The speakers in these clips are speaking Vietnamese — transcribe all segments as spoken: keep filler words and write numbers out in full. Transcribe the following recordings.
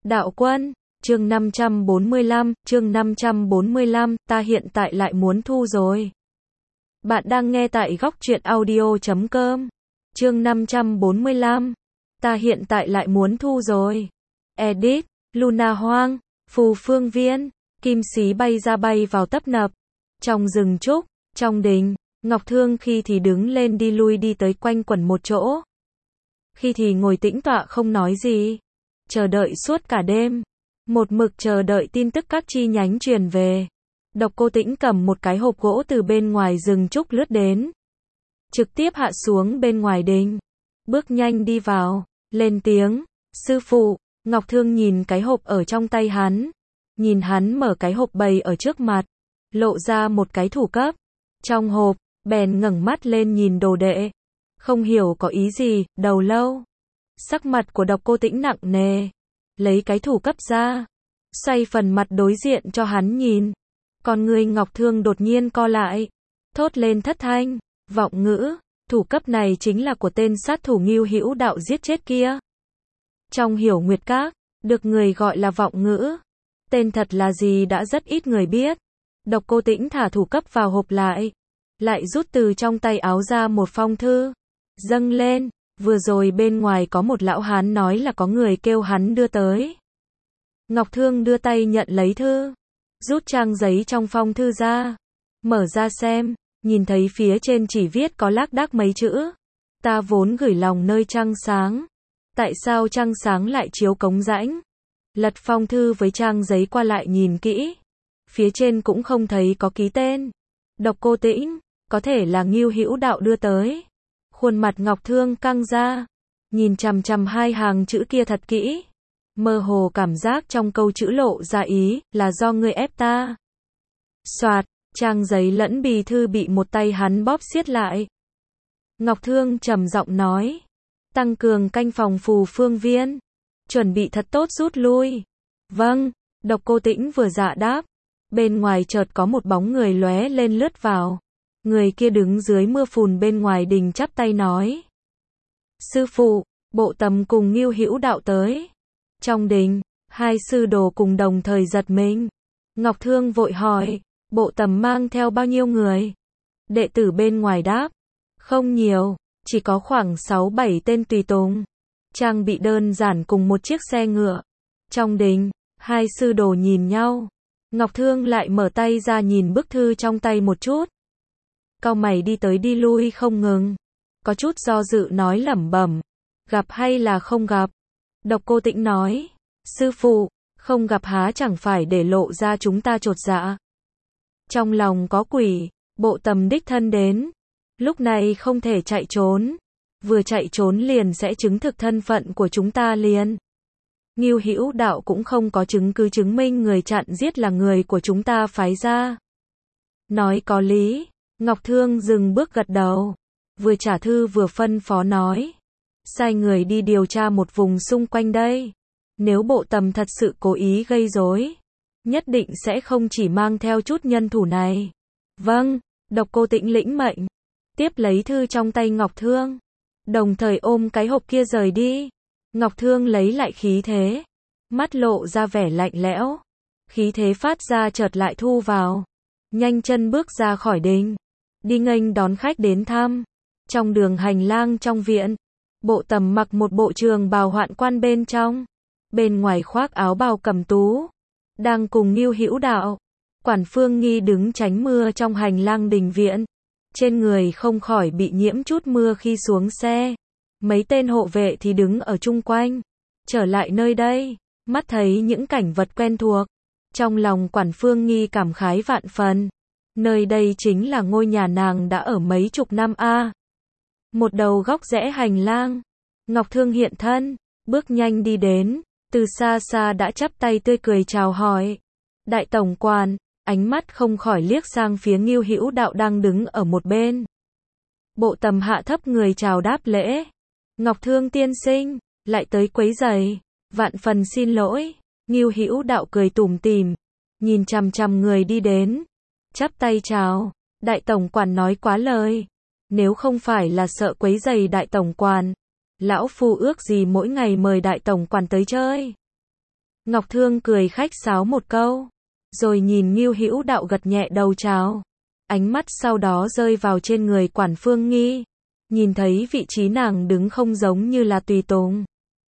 Đạo Quân, chương năm trăm bốn mươi lăm, chương năm trăm bốn mươi lăm, ta hiện tại lại muốn thu rồi. Bạn đang nghe tại góc truyện audio chấm com. Chương năm trăm bốn mươi lăm, ta hiện tại lại muốn thu rồi. Edit, Luna Hoang, Phù Phương Viên, Kim Xí bay ra bay vào tấp nập. Trong rừng trúc, trong đình, Ngọc Thương khi thì đứng lên đi lui đi tới quanh quẩn một chỗ. Khi thì ngồi tĩnh tọa không nói gì. Chờ đợi suốt cả đêm. Một mực chờ đợi tin tức các chi nhánh truyền về. Độc Cô Tĩnh cầm một cái hộp gỗ từ bên ngoài rừng trúc lướt đến. Trực tiếp hạ xuống bên ngoài đình. Bước nhanh đi vào, lên tiếng, sư phụ. Ngọc Thương nhìn cái hộp ở trong tay hắn. Nhìn hắn mở cái hộp bày ở trước mặt. Lộ ra một cái thủ cấp. Trong hộp, bèn ngẩng mắt lên nhìn đồ đệ. Không hiểu có ý gì, đầu lâu. Sắc mặt của Độc Cô Tĩnh nặng nề. Lấy cái thủ cấp ra. Xoay phần mặt đối diện cho hắn nhìn. Con người Ngọc Thương đột nhiên co lại. Thốt lên thất thanh, vọng ngữ. Thủ cấp này chính là của tên sát thủ Ngưu Hữu Đạo giết chết kia. Trong Hiểu Nguyệt Các, được người gọi là vọng ngữ. Tên thật là gì đã rất ít người biết. Độc Cô Tĩnh thả thủ cấp vào hộp lại. Lại rút từ trong tay áo ra một phong thư. Dâng lên, vừa rồi bên ngoài có một lão hán nói là có người kêu hắn đưa tới. Ngọc Thương đưa tay nhận lấy thư. Rút trang giấy trong phong thư ra. Mở ra xem, nhìn thấy phía trên chỉ viết có lác đác mấy chữ. Ta vốn gửi lòng nơi trăng sáng. Tại sao trăng sáng lại chiếu cống rãnh? Lật phong thư với trang giấy qua lại nhìn kỹ. Phía trên cũng không thấy có ký tên. Độc Cô Tĩnh, có thể là Ngưu Hữu Đạo đưa tới. Khuôn mặt Ngọc Thương căng ra. Nhìn chằm chằm hai hàng chữ kia thật kỹ. Mơ hồ cảm giác trong câu chữ lộ ra ý, là do ngươi ép ta. Soạt, trang giấy lẫn bì thư bị một tay hắn bóp siết lại. Ngọc Thương trầm giọng nói. Tăng cường canh phòng Phù Phương Viên. Chuẩn bị thật tốt rút lui. Vâng, Độc Cô Tĩnh vừa dạ đáp. Bên ngoài chợt có một bóng người lóe lên lướt vào. Người kia đứng dưới mưa phùn bên ngoài đình chắp tay nói. Sư phụ, Bộ Tầm cùng Ngưu Hữu Đạo tới. Trong đình, hai sư đồ cùng đồng thời giật mình. Ngọc Thương vội hỏi, Bộ Tầm mang theo bao nhiêu người? Đệ tử bên ngoài đáp, không nhiều, chỉ có khoảng sáu bảy tên tùy tùng. Trang bị đơn giản cùng một chiếc xe ngựa. Trong đình, hai sư đồ nhìn nhau. Ngọc Thương lại mở tay ra nhìn bức thư trong tay một chút. Cau mày đi tới đi lui không ngừng. Có chút do dự nói lẩm bẩm. Gặp hay là không gặp? Độc Cô Tĩnh nói. Sư phụ, không gặp há chẳng phải để lộ ra chúng ta chột dạ. Trong lòng có quỷ, Bộ Tầm đích thân đến. Lúc này không thể chạy trốn. Vừa chạy trốn liền sẽ chứng thực thân phận của chúng ta liền. Ngưu Hữu Đạo cũng không có chứng cứ chứng minh người chặn giết là người của chúng ta phái ra. Nói có lý. Ngọc Thương dừng bước gật đầu. Vừa trả thư vừa phân phó nói. Sai người đi điều tra một vùng xung quanh đây. Nếu Bộ Tầm thật sự cố ý gây rối, nhất định sẽ không chỉ mang theo chút nhân thủ này. Vâng, Độc Cô Tĩnh lĩnh mệnh. Tiếp lấy thư trong tay Ngọc Thương. Đồng thời ôm cái hộp kia rời đi. Ngọc Thương lấy lại khí thế. Mắt lộ ra vẻ lạnh lẽo. Khí thế phát ra chợt lại thu vào. Nhanh chân bước ra khỏi đình. Đi nghênh đón khách đến thăm. Trong đường hành lang trong viện. Bộ Tầm mặc một bộ trường bào hoạn quan bên trong. Bên ngoài khoác áo bào cẩm tú. Đang cùng Ngưu Hữu Đạo. Quản Phương Nghi đứng tránh mưa trong hành lang đình viện. Trên người không khỏi bị nhiễm chút mưa khi xuống xe. Mấy tên hộ vệ thì đứng ở chung quanh. Trở lại nơi đây. Mắt thấy những cảnh vật quen thuộc. Trong lòng Quản Phương Nghi cảm khái vạn phần. Nơi đây chính là ngôi nhà nàng đã ở mấy chục năm a. Một đầu góc rẽ hành lang. Ngọc Thương hiện thân. Bước nhanh đi đến. Từ xa xa đã chắp tay tươi cười chào hỏi. Đại tổng quản. Ánh mắt không khỏi liếc sang phía Ngưu Hữu Đạo đang đứng ở một bên. Bộ Tầm hạ thấp người chào đáp lễ. Ngọc Thương tiên sinh, lại tới quấy rầy, vạn phần xin lỗi. Ngưu Hữu Đạo cười tủm tỉm, nhìn chằm chằm người đi đến, chắp tay chào. Đại tổng quản nói quá lời, nếu không phải là sợ quấy rầy đại tổng quản, lão phu ước gì mỗi ngày mời đại tổng quản tới chơi. Ngọc Thương cười khách sáo một câu, rồi nhìn Ngưu Hữu Đạo gật nhẹ đầu chào. Ánh mắt sau đó rơi vào trên người Quản Phương Nghi, nhìn thấy vị trí nàng đứng không giống như là tùy tùng.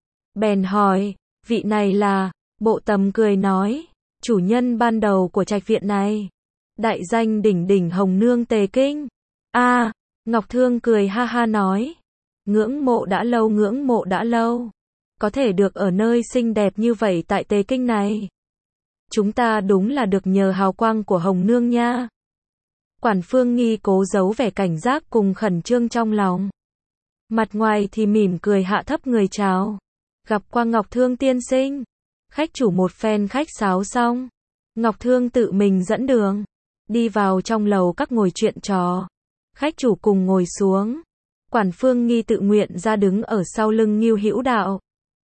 Bèn hỏi, vị này là, Bộ Tầm cười nói, chủ nhân ban đầu của trạch viện này. Đại danh đỉnh đỉnh Hồng Nương Tề Kinh. A, à, Ngọc Thương cười ha ha nói, ngưỡng mộ đã lâu ngưỡng mộ đã lâu. Có thể được ở nơi xinh đẹp như vậy tại Tề Kinh này. Chúng ta đúng là được nhờ hào quang của Hồng Nương nha. Quản Phương Nghi cố giấu vẻ cảnh giác cùng khẩn trương trong lòng. Mặt ngoài thì mỉm cười hạ thấp người chào. Gặp qua Ngọc Thương tiên sinh. Khách chủ một phen khách sáo xong. Ngọc Thương tự mình dẫn đường. Đi vào trong lầu các ngồi chuyện trò. Khách chủ cùng ngồi xuống. Quản Phương Nghi tự nguyện ra đứng ở sau lưng Ngưu Hữu Đạo.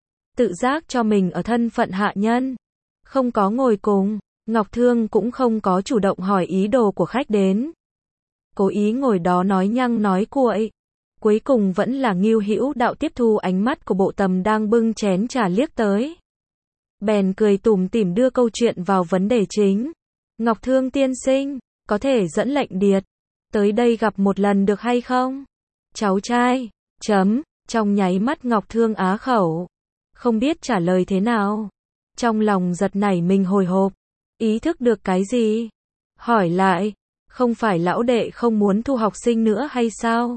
Tự giác cho mình ở thân phận hạ nhân. Không có ngồi cùng. Ngọc Thương cũng không có chủ động hỏi ý đồ của khách đến. Cố ý ngồi đó nói nhăng nói cuội. Cuối cùng vẫn là Ngưu Hữu Đạo tiếp thu ánh mắt của Bộ Tầm đang bưng chén trà liếc tới. Bèn cười tủm tỉm đưa câu chuyện vào vấn đề chính. Ngọc Thương tiên sinh, có thể dẫn lệnh điệt. Tới đây gặp một lần được hay không? Cháu trai, chấm, trong nháy mắt Ngọc Thương á khẩu. Không biết trả lời thế nào. Trong lòng giật nảy mình hồi hộp. Ý thức được cái gì? Hỏi lại, không phải lão đệ không muốn thu học sinh nữa hay sao?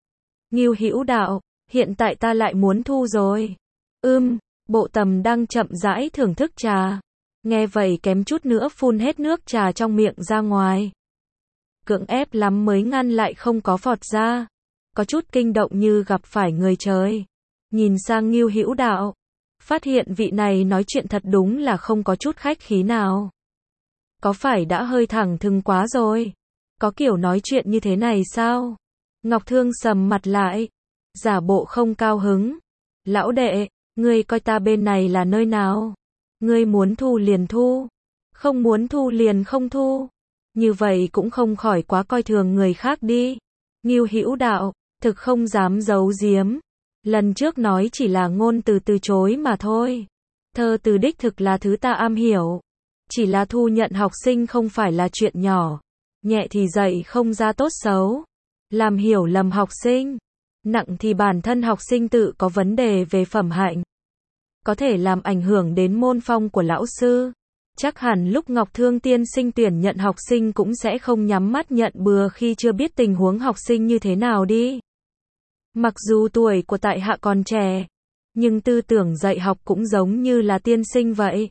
Ngưu Hữu Đạo, hiện tại ta lại muốn thu rồi. Ưm, Bộ Tầm đang chậm rãi thưởng thức trà. Nghe vậy kém chút nữa phun hết nước trà trong miệng ra ngoài. Cưỡng ép lắm mới ngăn lại không có phọt ra. Có chút kinh động như gặp phải người trời. Nhìn sang Ngưu Hữu Đạo. Phát hiện vị này nói chuyện thật đúng là không có chút khách khí nào. Có phải đã hơi thẳng thừng quá rồi? Có kiểu nói chuyện như thế này sao? Ngọc Thương sầm mặt lại. Giả bộ không cao hứng. Lão đệ, ngươi coi ta bên này là nơi nào? Ngươi muốn thu liền thu. Không muốn thu liền không thu. Như vậy cũng không khỏi quá coi thường người khác đi. Ngưu Hữu Đạo, thực không dám giấu giếm. Lần trước nói chỉ là ngôn từ từ chối mà thôi. Thơ từ đích thực là thứ ta am hiểu. Chỉ là thu nhận học sinh không phải là chuyện nhỏ. Nhẹ thì dạy không ra tốt xấu. Làm hiểu lầm học sinh. Nặng thì bản thân học sinh tự có vấn đề về phẩm hạnh. Có thể làm ảnh hưởng đến môn phong của lão sư. Chắc hẳn lúc Ngọc Thương tiên sinh tuyển nhận học sinh cũng sẽ không nhắm mắt nhận bừa khi chưa biết tình huống học sinh như thế nào đi. Mặc dù tuổi của tại hạ còn trẻ, nhưng tư tưởng dạy học cũng giống như là tiên sinh vậy.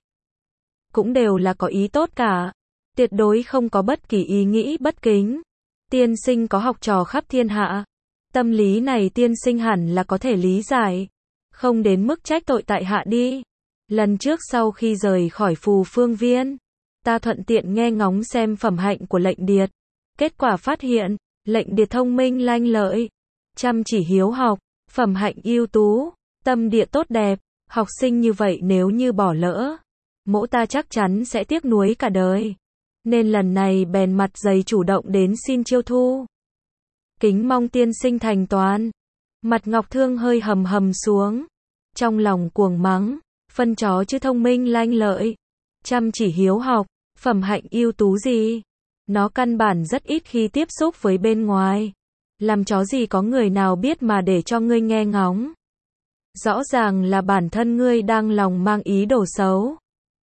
Cũng đều là có ý tốt cả. Tuyệt đối không có bất kỳ ý nghĩ bất kính. Tiên sinh có học trò khắp thiên hạ. Tâm lý này tiên sinh hẳn là có thể lý giải. Không đến mức trách tội tại hạ đi. Lần trước sau khi rời khỏi Phù Phương Viên, ta thuận tiện nghe ngóng xem phẩm hạnh của lệnh điệt. Kết quả phát hiện, lệnh điệt thông minh lanh lợi, chăm chỉ hiếu học, phẩm hạnh ưu tú, tâm địa tốt đẹp. Học sinh như vậy nếu như bỏ lỡ, mỗ ta chắc chắn sẽ tiếc nuối cả đời. Nên lần này bèn mặt dày chủ động đến xin chiêu thu. Kính mong tiên sinh thành toàn. Mặt Ngọc Thương hơi hầm hầm xuống. Trong lòng cuồng mắng, phân chó chứ thông minh lanh lợi, chăm chỉ hiếu học, phẩm hạnh ưu tú gì. Nó căn bản rất ít khi tiếp xúc với bên ngoài. Làm chó gì có người nào biết mà để cho ngươi nghe ngóng. Rõ ràng là bản thân ngươi đang lòng mang ý đồ xấu.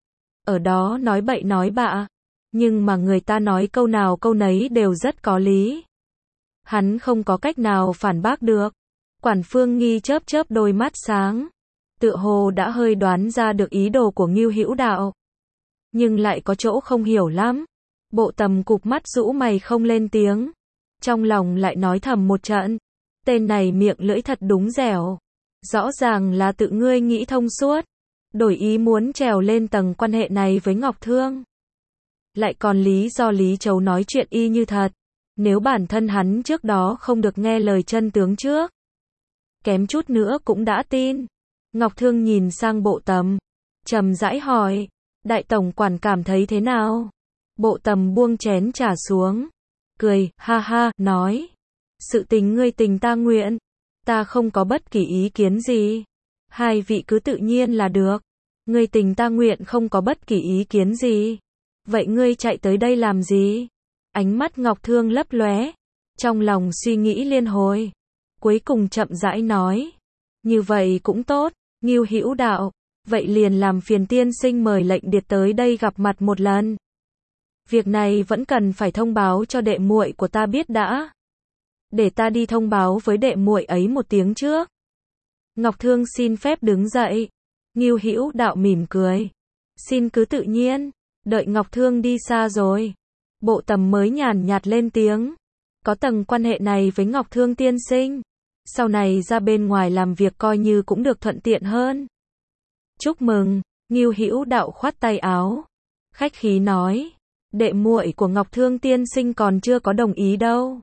Ở đó nói bậy nói bạ. Nhưng mà người ta nói câu nào câu nấy đều rất có lý. Hắn không có cách nào phản bác được. Quản Phương Nghi chớp chớp đôi mắt sáng. Tựa hồ đã hơi đoán ra được ý đồ của Ngưu Hữu Đạo. Nhưng lại có chỗ không hiểu lắm. Bộ Tầm cụp mắt rũ mày không lên tiếng. Trong lòng lại nói thầm một trận. Tên này miệng lưỡi thật đúng dẻo. Rõ ràng là tự ngươi nghĩ thông suốt. Đổi ý muốn trèo lên tầng quan hệ này với Ngọc Thương. Lại còn lý do Lý Chấu nói chuyện y như thật. Nếu bản thân hắn trước đó không được nghe lời chân tướng trước, kém chút nữa cũng đã tin. Ngọc Thương nhìn sang Bộ Tầm, trầm rãi hỏi, đại tổng quản cảm thấy thế nào? Bộ Tầm buông chén trà xuống, cười, ha ha, nói, sự tình ngươi tình ta nguyện, ta không có bất kỳ ý kiến gì. Hai vị cứ tự nhiên là được. Ngươi tình ta nguyện không có bất kỳ ý kiến gì. Vậy ngươi chạy tới đây làm gì? Ánh mắt Ngọc Thương lấp lóe, trong lòng suy nghĩ liên hồi. Cuối cùng chậm rãi nói. Như vậy cũng tốt, Ngưu Hữu Đạo. Vậy liền làm phiền tiên sinh mời lệnh điệt tới đây gặp mặt một lần. Việc này vẫn cần phải thông báo cho đệ muội của ta biết đã. Để ta đi thông báo với đệ muội ấy một tiếng trước. Ngọc Thương xin phép đứng dậy. Ngưu Hữu Đạo mỉm cười. Xin cứ tự nhiên. Đợi Ngọc Thương đi xa rồi, Bộ Tầm mới nhàn nhạt lên tiếng. Có tầng quan hệ này với Ngọc Thương tiên sinh, sau này ra bên ngoài làm việc coi như cũng được thuận tiện hơn. Chúc mừng, Ngưu Hữu Đạo khoát tay áo, khách khí nói, đệ muội của Ngọc Thương tiên sinh còn chưa có đồng ý đâu.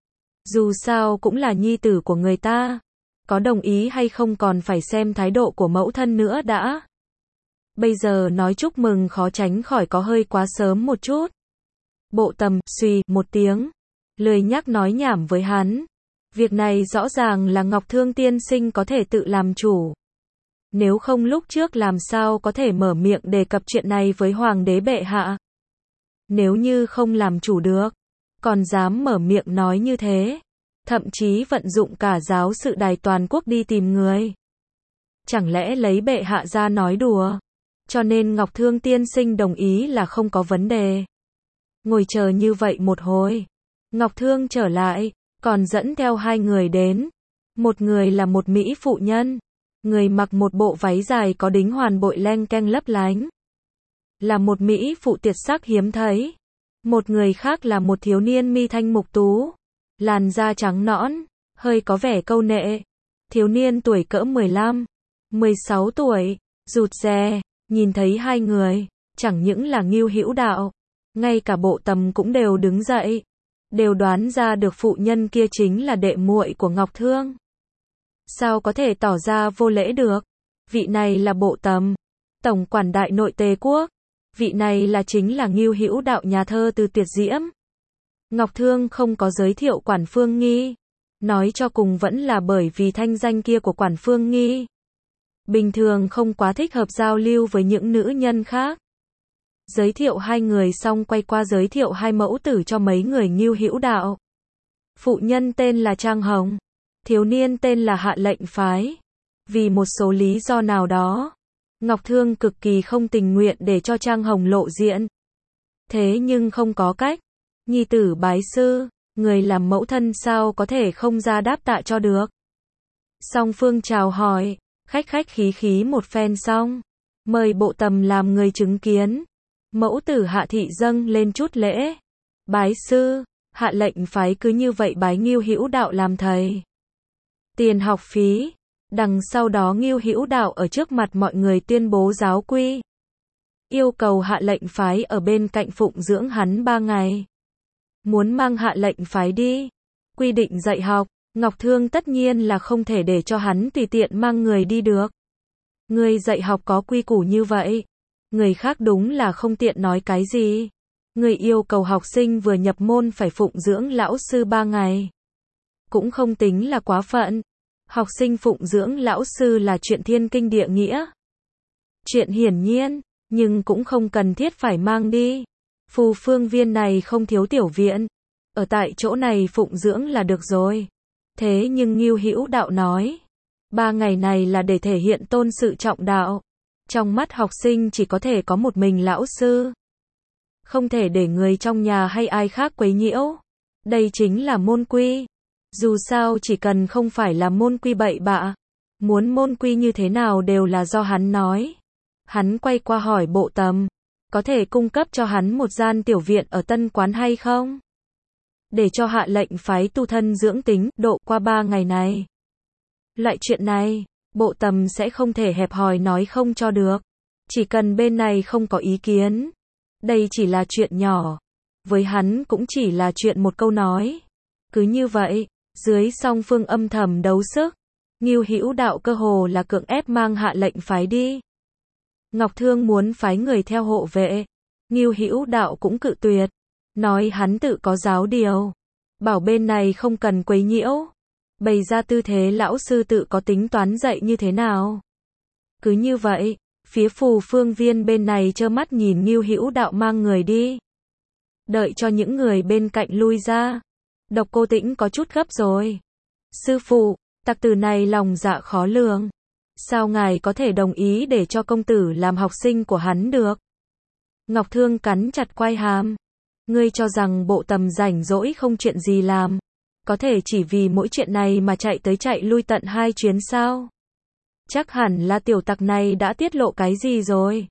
Dù sao cũng là nhi tử của người ta, có đồng ý hay không còn phải xem thái độ của mẫu thân nữa đã. Bây giờ nói chúc mừng khó tránh khỏi có hơi quá sớm một chút. Bộ Tầm suy một tiếng, lười nhắc nói nhảm với hắn. Việc này rõ ràng là Ngọc Thương tiên sinh có thể tự làm chủ. Nếu không lúc trước làm sao có thể mở miệng đề cập chuyện này với Hoàng đế bệ hạ. Nếu như không làm chủ được, còn dám mở miệng nói như thế, thậm chí vận dụng cả giáo sự đài toàn quốc đi tìm người. Chẳng lẽ lấy bệ hạ ra nói đùa? Cho nên Ngọc Thương tiên sinh đồng ý là không có vấn đề. Ngồi chờ như vậy một hồi, Ngọc Thương trở lại, còn dẫn theo hai người đến. Một người là một mỹ phụ nhân, người mặc một bộ váy dài có đính hoàn bội leng keng lấp lánh. Là một mỹ phụ tuyệt sắc hiếm thấy. Một người khác là một thiếu niên mi thanh mục tú, làn da trắng nõn, hơi có vẻ câu nệ. Thiếu niên tuổi cỡ mười lăm, mười sáu tuổi, rụt rè. Nhìn thấy hai người, chẳng những là Ngưu Hữu Đạo, ngay cả Bộ Tầm cũng đều đứng dậy, đều đoán ra được phụ nhân kia chính là đệ muội của Ngọc Thương. Sao có thể tỏ ra vô lễ được? Vị này là Bộ Tầm, tổng quản đại nội Tề quốc. Vị này là chính là Ngưu Hữu Đạo nhà thơ từ tuyệt diễm. Ngọc Thương không có giới thiệu Quản Phương Nghi, nói cho cùng vẫn là bởi vì thanh danh kia của Quản Phương Nghi. Bình thường không quá thích hợp giao lưu với những nữ nhân khác. Giới thiệu hai người xong quay qua giới thiệu hai mẫu tử cho mấy người Ngưu Hữu Đạo. Phụ nhân tên là Trang Hồng, thiếu niên tên là Hạ Lệnh Phái. Vì một số lý do nào đó, Ngọc Thương cực kỳ không tình nguyện để cho Trang Hồng lộ diện. Thế nhưng không có cách, nhi tử bái sư, người làm mẫu thân sao có thể không ra đáp tạ cho được. Song phương chào hỏi, khách khách khí khí một phen xong, mời Bộ Tầm làm người chứng kiến. Mẫu tử Hạ thị dâng lên chút lễ, bái sư. Hạ Lệnh Phái cứ như vậy bái Ngưu Hữu Đạo làm thầy. Tiền học phí. Đằng sau đó Ngưu Hữu Đạo ở trước mặt mọi người tuyên bố giáo quy, yêu cầu Hạ Lệnh Phái ở bên cạnh phụng dưỡng hắn ba ngày. Muốn mang Hạ Lệnh Phái đi, quy định dạy học, Ngọc Thương tất nhiên là không thể để cho hắn tùy tiện mang người đi được. Người dạy học có quy củ như vậy, người khác đúng là không tiện nói cái gì. Người yêu cầu học sinh vừa nhập môn phải phụng dưỡng lão sư ba ngày, cũng không tính là quá phận. Học sinh phụng dưỡng lão sư là chuyện thiên kinh địa nghĩa, chuyện hiển nhiên, nhưng cũng không cần thiết phải mang đi. Phù Phương Viên này không thiếu tiểu viện, ở tại chỗ này phụng dưỡng là được rồi. Thế nhưng Ngưu Hữu Đạo nói, ba ngày này là để thể hiện tôn sự trọng đạo. Trong mắt học sinh chỉ có thể có một mình lão sư, không thể để người trong nhà hay ai khác quấy nhiễu. Đây chính là môn quy. Dù sao chỉ cần không phải là môn quy bậy bạ, muốn môn quy như thế nào đều là do hắn nói. Hắn quay qua hỏi Bộ Tầm, có thể cung cấp cho hắn một gian tiểu viện ở Tân Quán hay không? Để cho Hạ Lệnh Phái tu thân dưỡng tính, độ qua ba ngày này. Loại chuyện này, Bộ Tầm sẽ không thể hẹp hòi nói không cho được. Chỉ cần bên này không có ý kiến. Đây chỉ là chuyện nhỏ. Với hắn cũng chỉ là chuyện một câu nói. Cứ như vậy, dưới song phương âm thầm đấu sức, Ngưu Hữu Đạo cơ hồ là cưỡng ép mang Hạ Lệnh Phái đi. Ngọc Thương muốn phái người theo hộ vệ, Ngưu Hữu Đạo cũng cự tuyệt, nói hắn tự có giáo điều, bảo bên này không cần quấy nhiễu, bày ra tư thế lão sư tự có tính toán dạy như thế nào. Cứ như vậy, Phía Phù Phương Viên bên này trơ mắt nhìn Ngưu Hữu Đạo mang người đi. Đợi cho những người bên cạnh lui ra. Độc Cô Tĩnh có chút gấp rồi. Sư phụ, tặc tử này lòng dạ khó lường. Sao ngài có thể đồng ý để cho công tử làm học sinh của hắn được? Ngọc Thương cắn chặt quai hàm. Ngươi cho rằng bộ tầm rảnh rỗi không chuyện gì làm, có thể chỉ vì mỗi chuyện này mà chạy tới chạy lui tận hai chuyến sao? Chắc hẳn là tiểu tặc này đã tiết lộ cái gì rồi.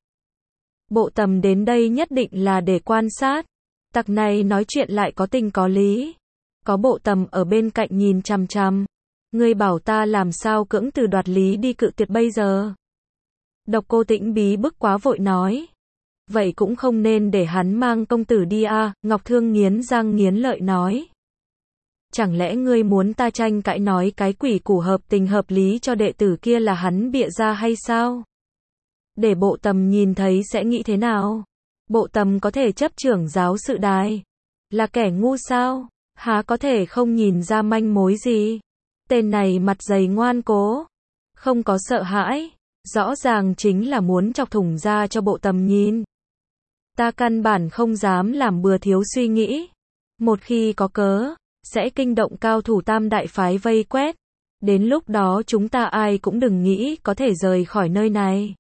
Bộ tầm đến đây nhất định là để quan sát. Tặc này nói chuyện lại có tình có lý. Có bộ tầm ở bên cạnh nhìn chằm chằm. Ngươi bảo ta làm sao cưỡng từ đoạt lý đi cự tuyệt bây giờ? Độc Cô Tĩnh bí bức quá vội nói. Vậy cũng không nên để hắn mang công tử đi à, Ngọc Thương nghiến răng nghiến lợi nói. Chẳng lẽ ngươi muốn ta tranh cãi nói cái quỷ củ hợp tình hợp lý cho đệ tử kia là hắn bịa ra hay sao? Để bộ tầm nhìn thấy sẽ nghĩ thế nào? Bộ tầm có thể chấp trưởng giáo sự đài? Là kẻ ngu sao? Há có thể không nhìn ra manh mối gì? Tên này mặt dày ngoan cố, không có sợ hãi, rõ ràng chính là muốn chọc thủng ra cho bộ tầm nhìn. Ta căn bản không dám làm bừa thiếu suy nghĩ. Một khi có cớ, sẽ kinh động cao thủ tam đại phái vây quét. Đến lúc đó chúng ta ai cũng đừng nghĩ có thể rời khỏi nơi này.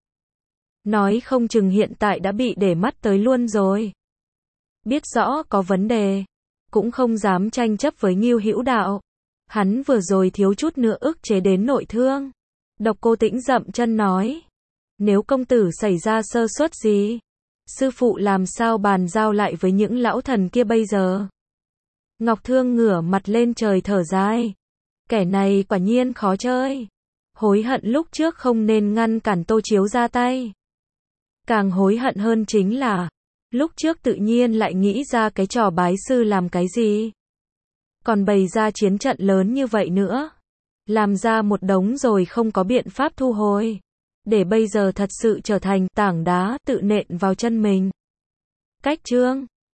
Nói không chừng hiện tại đã bị để mắt tới luôn rồi. Biết rõ có vấn đề, cũng không dám tranh chấp với Ngưu Hữu Đạo. Hắn vừa rồi thiếu chút nữa ức chế đến nội thương. Độc Cô Tĩnh dậm chân nói. Nếu công tử xảy ra sơ suất gì, sư phụ làm sao bàn giao lại với những lão thần kia bây giờ? Ngọc Thương ngửa mặt lên trời thở dài. Kẻ này quả nhiên khó chơi. Hối hận lúc trước không nên ngăn cản Tô Chiếu ra tay. Càng hối hận hơn chính là, lúc trước tự nhiên lại nghĩ ra cái trò bái sư làm cái gì. Còn bày ra chiến trận lớn như vậy nữa. Làm ra một đống rồi không có biện pháp thu hồi. Để bây giờ thật sự trở thành tảng đá tự nện vào chân mình. Cách chương